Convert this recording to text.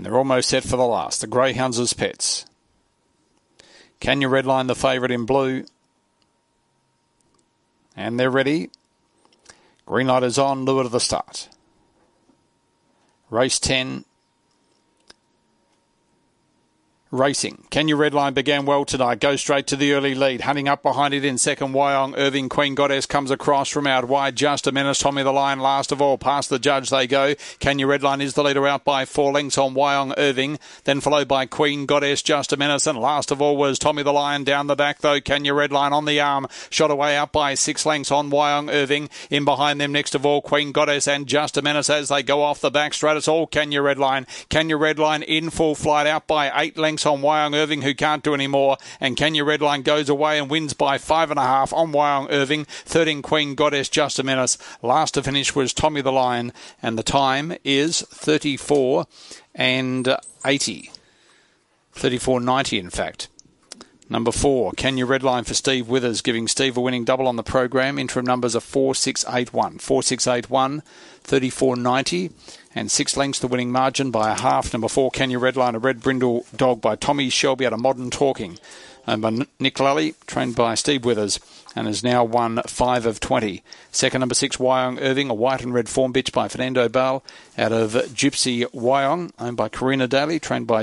And they're almost set for the last. The Greyhounds as pets. Can You Redline, the favourite in blue. And they're ready. Green light is on. Lure to the start. Race 10. Racing. Can You Redline began well tonight. Go straight to the early lead. Hunting up behind it in second. Wyong Irving. Queen Goddess comes across from out wide. Just a Menace. Tommy the Lion last of all. Past the judge they go. Can You Redline is the leader out by 4 lengths on Wyong Irving. Then followed by Queen Goddess. Just a Menace. And last of all was Tommy the Lion down the back though. Can You Redline on the arm. Shot away out by 6 lengths on Wyong Irving. In behind them next of all Queen Goddess and Just a Menace as they go off the back straight. It's all Can You Redline. Can You Redline in full flight out by 8 lengths on Wyong Irving, who can't do any more, and Can You Redline goes away and wins by 5.5 on Wyong Irving. 13 Queen Goddess, Just a Menace. Last to finish was Tommy the Lion, and the time is 34 and 80. 34.90 in fact. Number 4, Can You Redline for Steve Withers, giving Steve a winning double on the program. Interim numbers are 4681. 4681, 34.90, and 6 lengths the winning margin by a half. Number 4, Can You Redline, a red brindle dog by Tommy Shelby out of Modern Talking. Owned by Nick Lally, trained by Steve Withers, and has now won 5 of 20. Second, number 6, Wyong Irving, a white and red form bitch by Fernando Bale out of Gypsy Wyong, owned by Karina Daly, trained by